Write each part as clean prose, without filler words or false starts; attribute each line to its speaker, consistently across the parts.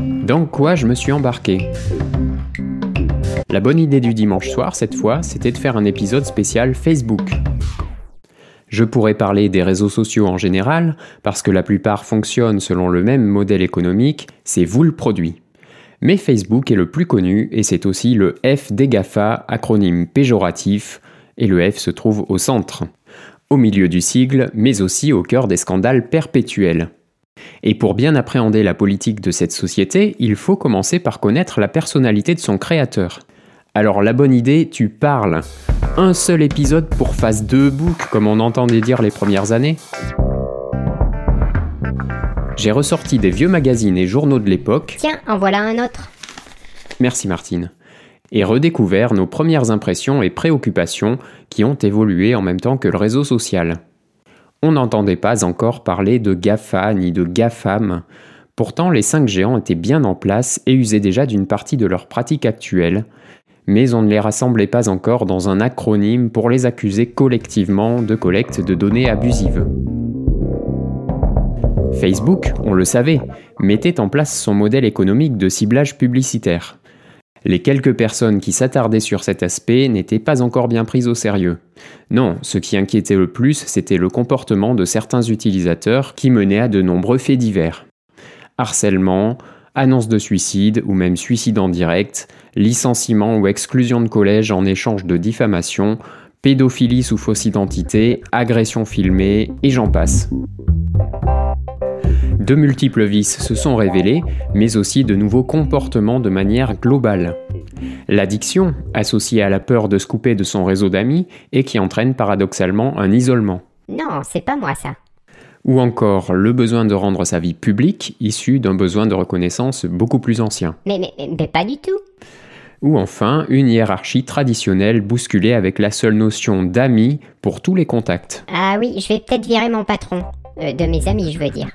Speaker 1: Dans quoi je me suis embarqué ? La bonne idée du dimanche soir, cette fois, c'était de faire un épisode spécial Facebook. Je pourrais parler des réseaux sociaux en général, parce que la plupart fonctionnent selon le même modèle économique, c'est vous le produit. Mais Facebook est le plus connu et c'est aussi le F des GAFA, acronyme péjoratif, et le F se trouve au centre. Au milieu du sigle, mais aussi au cœur des scandales perpétuels. Et pour bien appréhender la politique de cette société, il faut commencer par connaître la personnalité de son créateur. Alors la bonne idée, tu parles. Un seul épisode pour phase 2 book, comme on entendait dire les premières années. J'ai ressorti des vieux magazines et journaux de l'époque.
Speaker 2: Tiens, en voilà un autre.
Speaker 1: Merci Martine. Et redécouvert nos premières impressions et préoccupations qui ont évolué en même temps que le réseau social. On n'entendait pas encore parler de GAFA ni de GAFAM. Pourtant, les 5 géants étaient bien en place et usaient déjà d'une partie de leurs pratiques actuelles. Mais on ne les rassemblait pas encore dans un acronyme pour les accuser collectivement de collecte de données abusives. Facebook, on le savait, mettait en place son modèle économique de ciblage publicitaire. Les quelques personnes qui s'attardaient sur cet aspect n'étaient pas encore bien prises au sérieux. Non, ce qui inquiétait le plus, c'était le comportement de certains utilisateurs qui menait à de nombreux faits divers. Harcèlement, annonces de suicide ou même suicide en direct, licenciement ou exclusion de collège en échange de diffamation, pédophilie sous fausse identité, agression filmée et j'en passe. De multiples vices se sont révélés, mais aussi de nouveaux comportements de manière globale. L'addiction, associée à la peur de se couper de son réseau d'amis et qui entraîne paradoxalement un isolement.
Speaker 2: Non, c'est pas moi ça.
Speaker 1: Ou encore le besoin de rendre sa vie publique, issu d'un besoin de reconnaissance beaucoup plus ancien.
Speaker 2: Mais pas du tout.
Speaker 1: Ou enfin, une hiérarchie traditionnelle bousculée avec la seule notion d'amis pour tous les contacts.
Speaker 2: Ah oui, je vais peut-être virer mon patron. De mes amis, je veux dire.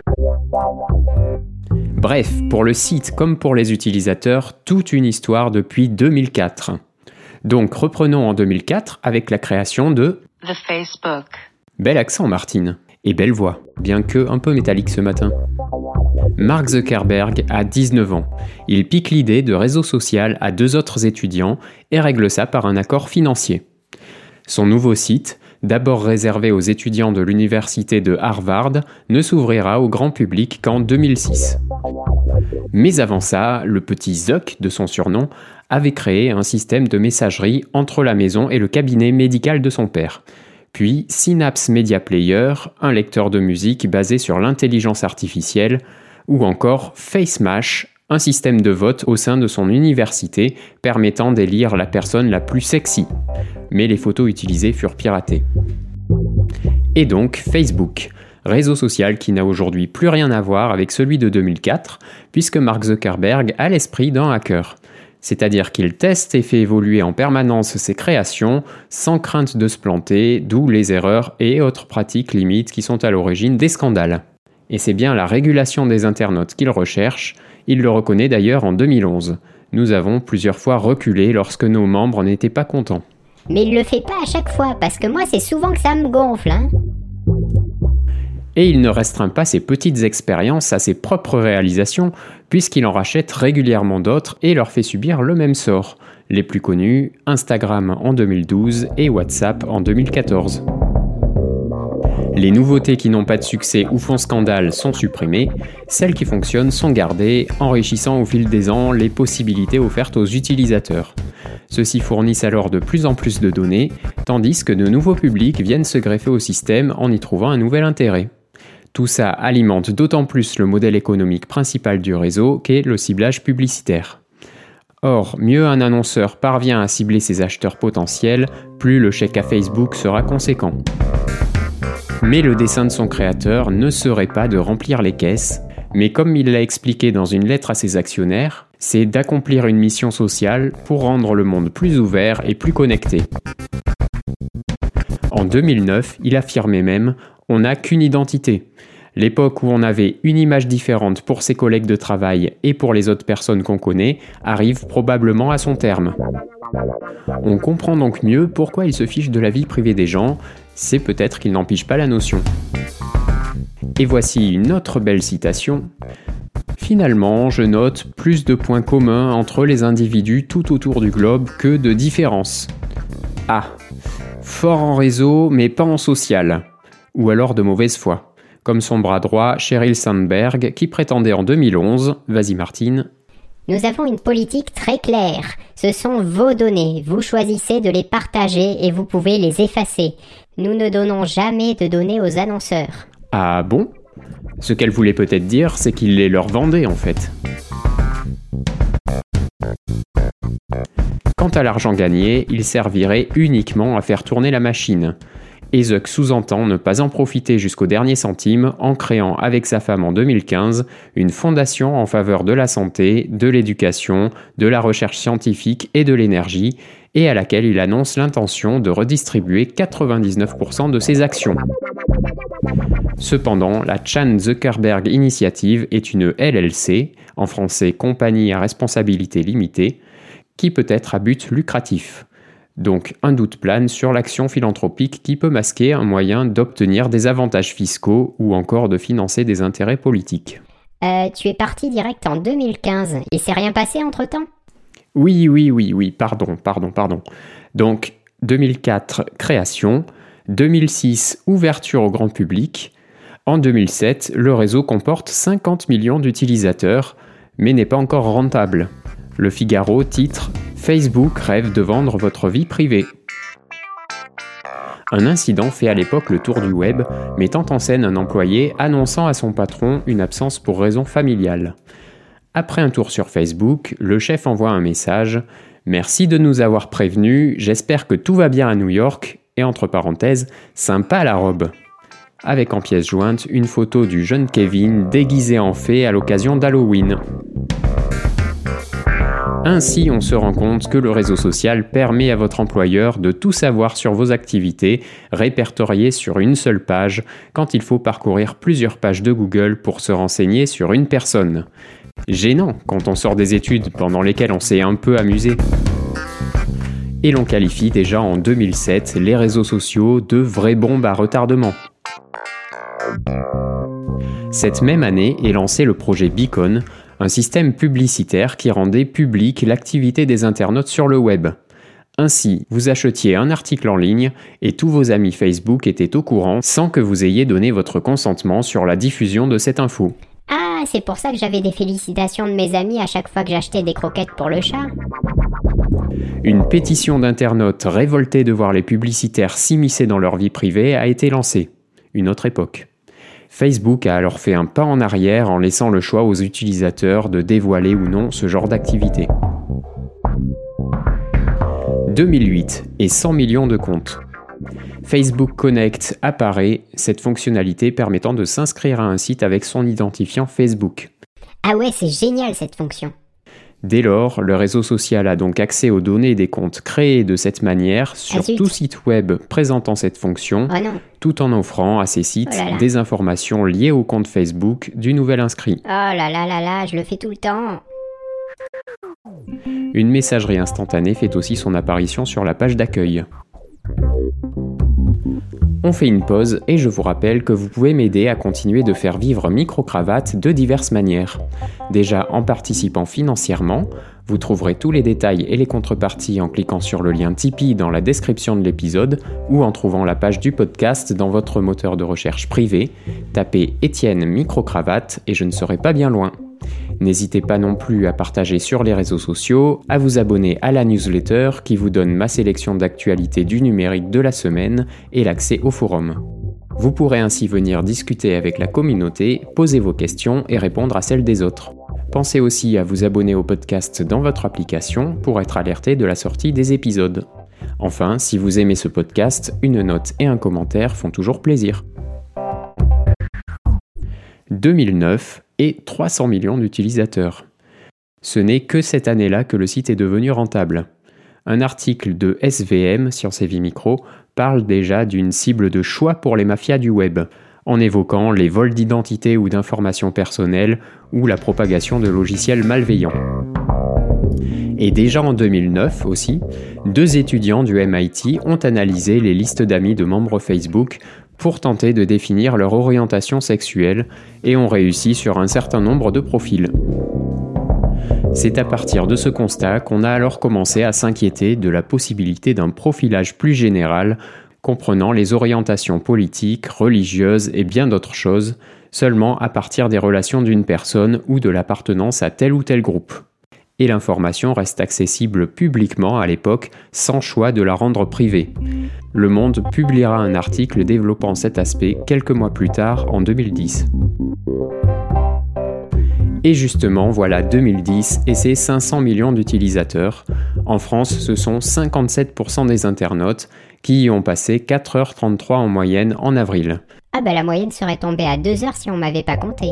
Speaker 1: Bref, pour le site comme pour les utilisateurs, toute une histoire depuis 2004. Donc reprenons en 2004 avec la création de
Speaker 3: The Facebook.
Speaker 1: Bel accent Martine, et belle voix, bien que un peu métallique ce matin. Mark Zuckerberg a 19 ans. Il pique l'idée de réseau social à 2 autres étudiants et règle ça par un accord financier. Son nouveau site, d'abord réservé aux étudiants de l'université de Harvard, ne s'ouvrira au grand public qu'en 2006. Mais avant ça, le petit Zuck, de son surnom, avait créé un système de messagerie entre la maison et le cabinet médical de son père. Puis Synapse Media Player, un lecteur de musique basé sur l'intelligence artificielle, ou encore FaceMash, un système de vote au sein de son université permettant d'élire la personne la plus sexy. Mais les photos utilisées furent piratées. Et donc Facebook, réseau social qui n'a aujourd'hui plus rien à voir avec celui de 2004, puisque Mark Zuckerberg a l'esprit d'un hacker. C'est-à-dire qu'il teste et fait évoluer en permanence ses créations sans crainte de se planter, d'où les erreurs et autres pratiques limites qui sont à l'origine des scandales. Et c'est bien la régulation des internautes qu'il recherche, il le reconnaît d'ailleurs en 2011. Nous avons plusieurs fois reculé lorsque nos membres n'étaient pas contents.
Speaker 2: Mais il le fait pas à chaque fois, parce que moi c'est souvent que ça me gonfle, hein.
Speaker 1: Et il ne restreint pas ses petites expériences à ses propres réalisations, puisqu'il en rachète régulièrement d'autres et leur fait subir le même sort. Les plus connus, Instagram en 2012 et WhatsApp en 2014. Les nouveautés qui n'ont pas de succès ou font scandale sont supprimées, celles qui fonctionnent sont gardées, enrichissant au fil des ans les possibilités offertes aux utilisateurs. Ceux-ci fournissent alors de plus en plus de données, tandis que de nouveaux publics viennent se greffer au système en y trouvant un nouvel intérêt. Tout ça alimente d'autant plus le modèle économique principal du réseau qu'est le ciblage publicitaire. Or, mieux un annonceur parvient à cibler ses acheteurs potentiels, plus le chèque à Facebook sera conséquent. Mais le dessein de son créateur ne serait pas de remplir les caisses, mais comme il l'a expliqué dans une lettre à ses actionnaires, c'est d'accomplir une mission sociale pour rendre le monde plus ouvert et plus connecté. En 2009, il affirmait même « On n'a qu'une identité ». L'époque où on avait une image différente pour ses collègues de travail et pour les autres personnes qu'on connaît arrive probablement à son terme. On comprend donc mieux pourquoi il se fiche de la vie privée des gens, c'est peut-être qu'il n'en pige pas la notion. Et voici une autre belle citation. Finalement, je note plus de points communs entre les individus tout autour du globe que de différences. Ah, fort en réseau mais pas en social, ou alors de mauvaise foi, comme son bras droit Sheryl Sandberg qui prétendait en 2011, vas-y Martine.
Speaker 2: Nous avons une politique très claire. Ce sont vos données. Vous choisissez de les partager et vous pouvez les effacer. Nous ne donnons jamais de données aux annonceurs.
Speaker 1: Ah bon ? Ce qu'elle voulait peut-être dire, c'est qu'il les leur vendait en fait. Quant à l'argent gagné, il servirait uniquement à faire tourner la machine. Et Zuck sous-entend ne pas en profiter jusqu'au dernier centime en créant avec sa femme en 2015 une fondation en faveur de la santé, de l'éducation, de la recherche scientifique et de l'énergie, et à laquelle il annonce l'intention de redistribuer 99% de ses actions. Cependant, la Chan Zuckerberg Initiative est une LLC, en français Compagnie à responsabilité limitée, qui peut être à but lucratif. Donc un doute plane sur l'action philanthropique qui peut masquer un moyen d'obtenir des avantages fiscaux ou encore de financer des intérêts politiques.
Speaker 2: Tu es parti direct en 2015. Il s'est rien passé entre-temps ?
Speaker 1: Oui, pardon. Donc 2004, création, 2006, ouverture au grand public. En 2007, le réseau comporte 50 millions d'utilisateurs, mais n'est pas encore rentable. Le Figaro titre « Facebook rêve de vendre votre vie privée ». Un incident fait à l'époque le tour du web, mettant en scène un employé annonçant à son patron une absence pour raison familiale. Après un tour sur Facebook, le chef envoie un message « Merci de nous avoir prévenus, j'espère que tout va bien à New York » et entre parenthèses « Sympa la robe ». Avec en pièce jointe une photo du jeune Kevin déguisé en fée à l'occasion d'Halloween. Ainsi, on se rend compte que le réseau social permet à votre employeur de tout savoir sur vos activités, répertoriées sur une seule page, quand il faut parcourir plusieurs pages de Google pour se renseigner sur une personne. Gênant quand on sort des études pendant lesquelles on s'est un peu amusé. Et l'on qualifie déjà en 2007 les réseaux sociaux de vraies bombes à retardement. Cette même année est lancé le projet Beacon, un système publicitaire qui rendait publique l'activité des internautes sur le web. Ainsi, vous achetiez un article en ligne et tous vos amis Facebook étaient au courant sans que vous ayez donné votre consentement sur la diffusion de cette info.
Speaker 2: Ah, c'est pour ça que j'avais des félicitations de mes amis à chaque fois que j'achetais des croquettes pour le chat.
Speaker 1: Une pétition d'internautes révoltés de voir les publicitaires s'immiscer dans leur vie privée a été lancée. Une autre époque. Facebook a alors fait un pas en arrière en laissant le choix aux utilisateurs de dévoiler ou non ce genre d'activité. 2008 et 100 millions de comptes. Facebook Connect apparaît, cette fonctionnalité permettant de s'inscrire à un site avec son identifiant Facebook.
Speaker 2: Ah ouais, c'est génial cette fonction.
Speaker 1: Dès lors, le réseau social a donc accès aux données des comptes créés de cette manière sur tout site web présentant cette fonction, tout en offrant à ces sites des informations liées au compte Facebook du nouvel inscrit.
Speaker 2: Oh là là, je le fais tout le temps.
Speaker 1: Une messagerie instantanée fait aussi son apparition sur la page d'accueil. On fait une pause et je vous rappelle que vous pouvez m'aider à continuer de faire vivre Microcravate de diverses manières. Déjà en participant financièrement, vous trouverez tous les détails et les contreparties en cliquant sur le lien Tipeee dans la description de l'épisode ou en trouvant la page du podcast dans votre moteur de recherche privé. Tapez Étienne Microcravate et je ne serai pas bien loin. N'hésitez pas non plus à partager sur les réseaux sociaux, à vous abonner à la newsletter qui vous donne ma sélection d'actualités du numérique de la semaine et l'accès au forum. Vous pourrez ainsi venir discuter avec la communauté, poser vos questions et répondre à celles des autres. Pensez aussi à vous abonner au podcast dans votre application pour être alerté de la sortie des épisodes. Enfin, si vous aimez ce podcast, une note et un commentaire font toujours plaisir. 2009 et 300 millions d'utilisateurs. Ce n'est que cette année-là que le site est devenu rentable. Un article de SVM, Sciences et Vie Micro, parle déjà d'une cible de choix pour les mafias du web, en évoquant les vols d'identité ou d'informations personnelles ou la propagation de logiciels malveillants. Et déjà en 2009 aussi, 2 étudiants du MIT ont analysé les listes d'amis de membres Facebook pour tenter de définir leur orientation sexuelle et ont réussi sur un certain nombre de profils. C'est à partir de ce constat qu'on a alors commencé à s'inquiéter de la possibilité d'un profilage plus général comprenant les orientations politiques, religieuses et bien d'autres choses, seulement à partir des relations d'une personne ou de l'appartenance à tel ou tel groupe. Et l'information reste accessible publiquement à l'époque sans choix de la rendre privée. Le Monde publiera un article développant cet aspect quelques mois plus tard, en 2010. Et justement, voilà 2010 et ses 500 millions d'utilisateurs. En France, ce sont 57% des internautes qui y ont passé 4h33 en moyenne en avril.
Speaker 2: Ah bah la moyenne serait tombée à 2 heures si on m'avait pas compté.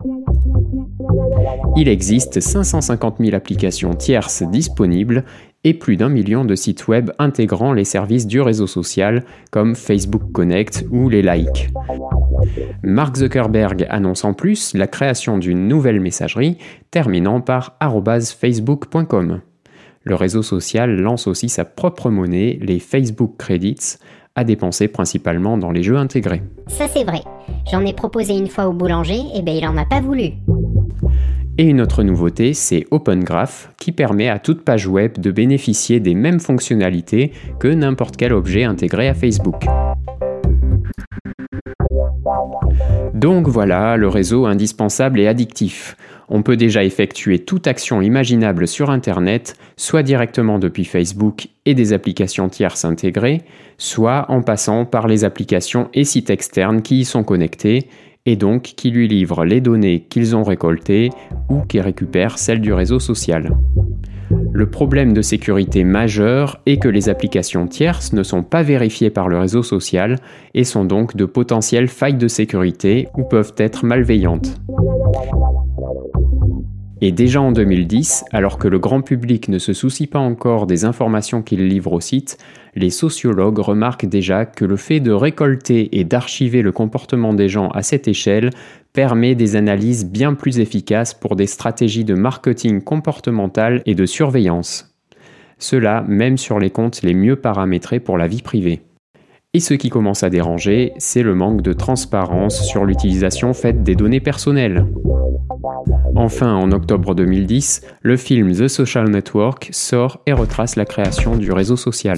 Speaker 1: Il existe 550 000 applications tierces disponibles et plus d'1 million de sites web intégrant les services du réseau social comme Facebook Connect ou les likes. Mark Zuckerberg annonce en plus la création d'une nouvelle messagerie terminant par @facebook.com. Le réseau social lance aussi sa propre monnaie, les Facebook Credits, à dépenser principalement dans les jeux intégrés.
Speaker 2: Ça c'est vrai. J'en ai proposé une fois au boulanger, et ben il en a pas voulu.
Speaker 1: Et une autre nouveauté, c'est Open Graph, qui permet à toute page web de bénéficier des mêmes fonctionnalités que n'importe quel objet intégré à Facebook. Donc voilà, le réseau indispensable et addictif. On peut déjà effectuer toute action imaginable sur Internet, soit directement depuis Facebook et des applications tierces intégrées, soit en passant par les applications et sites externes qui y sont connectés, et donc qui lui livrent les données qu'ils ont récoltées ou qui récupèrent celles du réseau social. Le problème de sécurité majeur est que les applications tierces ne sont pas vérifiées par le réseau social et sont donc de potentielles failles de sécurité ou peuvent être malveillantes. Et déjà en 2010, alors que le grand public ne se soucie pas encore des informations qu'il livre au site, les sociologues remarquent déjà que le fait de récolter et d'archiver le comportement des gens à cette échelle permet des analyses bien plus efficaces pour des stratégies de marketing comportemental et de surveillance. Cela même sur les comptes les mieux paramétrés pour la vie privée. Et ce qui commence à déranger, c'est le manque de transparence sur l'utilisation faite des données personnelles. Enfin, en octobre 2010, le film The Social Network sort et retrace la création du réseau social.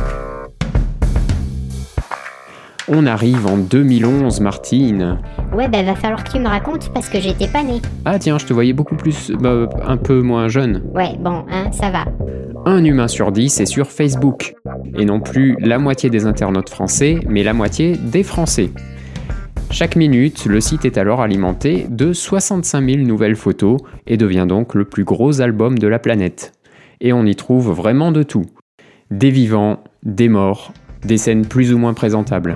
Speaker 1: On arrive en 2011, Martine.
Speaker 2: Ouais, bah va falloir que tu me racontes parce que j'étais pas née.
Speaker 1: Ah tiens, je te voyais beaucoup plus, un peu moins jeune.
Speaker 2: Ouais, bon, ça va.
Speaker 1: Un humain sur 10 est sur Facebook. Et non plus la moitié des internautes français, mais la moitié des Français. Chaque minute, le site est alors alimenté de 65 000 nouvelles photos et devient donc le plus gros album de la planète. Et on y trouve vraiment de tout. Des vivants, des morts, des scènes plus ou moins présentables.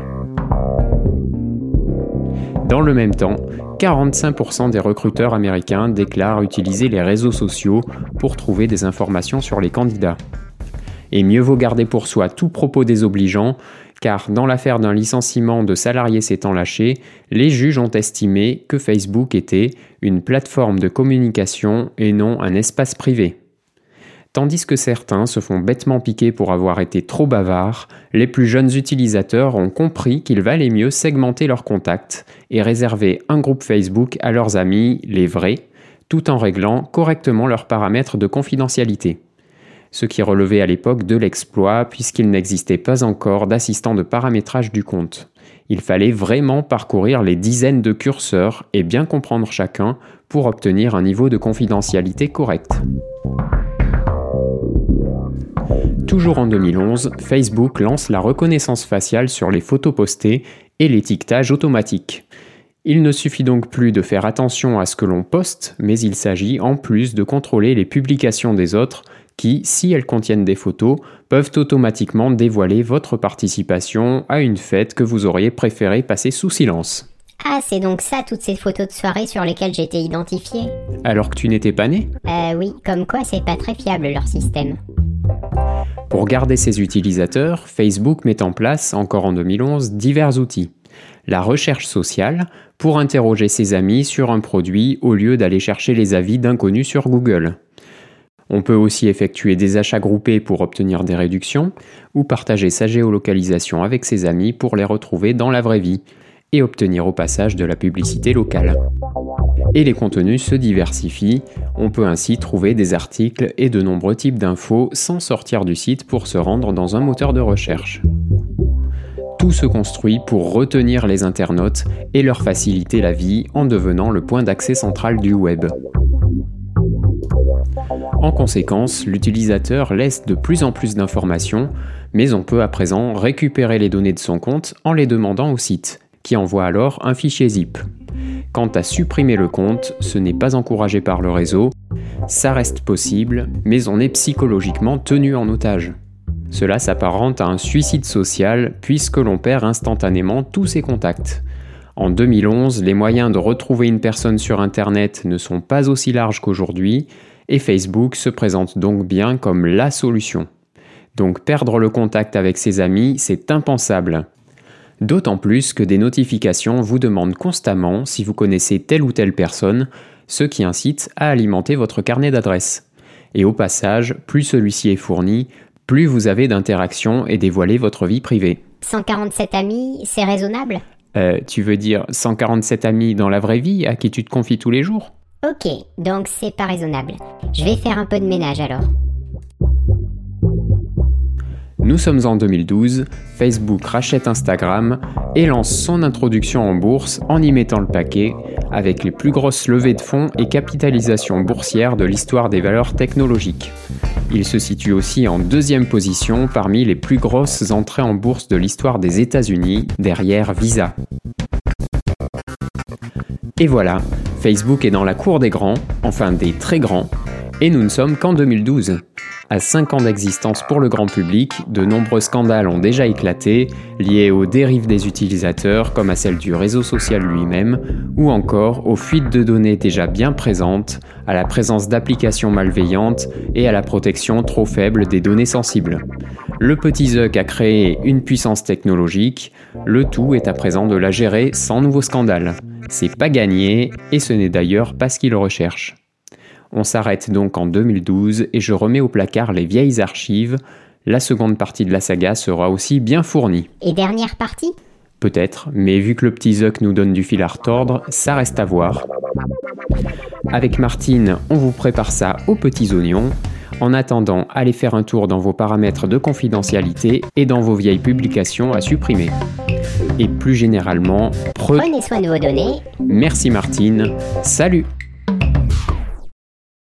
Speaker 1: Dans le même temps, 45% des recruteurs américains déclarent utiliser les réseaux sociaux pour trouver des informations sur les candidats. Et mieux vaut garder pour soi tout propos désobligeant, car dans l'affaire d'un licenciement de salariés s'étant lâché, les juges ont estimé que Facebook était une plateforme de communication et non un espace privé. Tandis que certains se font bêtement piquer pour avoir été trop bavards, les plus jeunes utilisateurs ont compris qu'il valait mieux segmenter leurs contacts et réserver un groupe Facebook à leurs amis, les vrais, tout en réglant correctement leurs paramètres de confidentialité. Ce qui relevait à l'époque de l'exploit puisqu'il n'existait pas encore d'assistant de paramétrage du compte. Il fallait vraiment parcourir les dizaines de curseurs et bien comprendre chacun pour obtenir un niveau de confidentialité correct. Toujours en 2011, Facebook lance la reconnaissance faciale sur les photos postées et l'étiquetage automatique. Il ne suffit donc plus de faire attention à ce que l'on poste, mais il s'agit en plus de contrôler les publications des autres qui, si elles contiennent des photos, peuvent automatiquement dévoiler votre participation à une fête que vous auriez préféré passer sous silence.
Speaker 2: Ah, c'est donc ça toutes ces photos de soirée sur lesquelles j'étais identifiée.
Speaker 1: Alors que tu n'étais pas né ?
Speaker 2: Oui, comme quoi c'est pas très fiable leur système.
Speaker 1: Pour garder ses utilisateurs, Facebook met en place, encore en 2011, divers outils. La recherche sociale, pour interroger ses amis sur un produit au lieu d'aller chercher les avis d'inconnus sur Google. On peut aussi effectuer des achats groupés pour obtenir des réductions ou partager sa géolocalisation avec ses amis pour les retrouver dans la vraie vie et obtenir au passage de la publicité locale. Et les contenus se diversifient, on peut ainsi trouver des articles et de nombreux types d'infos sans sortir du site pour se rendre dans un moteur de recherche. Tout se construit pour retenir les internautes et leur faciliter la vie en devenant le point d'accès central du web. En conséquence, l'utilisateur laisse de plus en plus d'informations, mais on peut à présent récupérer les données de son compte en les demandant au site, qui envoie alors un fichier zip. Quant à supprimer le compte, ce n'est pas encouragé par le réseau, ça reste possible, mais on est psychologiquement tenu en otage. Cela s'apparente à un suicide social puisque l'on perd instantanément tous ses contacts. En 2011, les moyens de retrouver une personne sur Internet ne sont pas aussi larges qu'aujourd'hui, et Facebook se présente donc bien comme la solution. Donc perdre le contact avec ses amis, c'est impensable. D'autant plus que des notifications vous demandent constamment si vous connaissez telle ou telle personne, ce qui incite à alimenter votre carnet d'adresses. Et au passage, plus celui-ci est fourni, plus vous avez d'interactions et dévoilez votre vie privée.
Speaker 2: 147 amis, c'est raisonnable ?
Speaker 1: Tu veux dire 147 amis dans la vraie vie à qui tu te confies tous les jours ?
Speaker 2: Ok, donc c'est pas raisonnable. Je vais faire un peu de ménage alors.
Speaker 1: Nous sommes en 2012, Facebook rachète Instagram et lance son introduction en bourse en y mettant le paquet, avec les plus grosses levées de fonds et capitalisations boursières de l'histoire des valeurs technologiques. Il se situe aussi en deuxième position parmi les plus grosses entrées en bourse de l'histoire des États-Unis, derrière Visa. Et voilà, Facebook est dans la cour des grands, enfin des très grands, et nous ne sommes qu'en 2012. À 5 ans d'existence pour le grand public, de nombreux scandales ont déjà éclaté, liés aux dérives des utilisateurs comme à celle du réseau social lui-même, ou encore aux fuites de données déjà bien présentes, à la présence d'applications malveillantes et à la protection trop faible des données sensibles. Le petit Zuck a créé une puissance technologique, le tout est à présent de la gérer sans nouveau scandale. C'est pas gagné, et ce n'est d'ailleurs pas ce qu'il recherche. On s'arrête donc en 2012 et je remets au placard les vieilles archives. La seconde partie de la saga sera aussi bien fournie.
Speaker 2: Et dernière partie ?
Speaker 1: Peut-être, mais vu que le petit Zuck nous donne du fil à retordre, ça reste à voir. Avec Martine, on vous prépare ça aux petits oignons. En attendant, allez faire un tour dans vos paramètres de confidentialité et dans vos vieilles publications à supprimer. Et plus généralement,
Speaker 2: Prenez soin de vos données.
Speaker 1: Merci Martine, salut!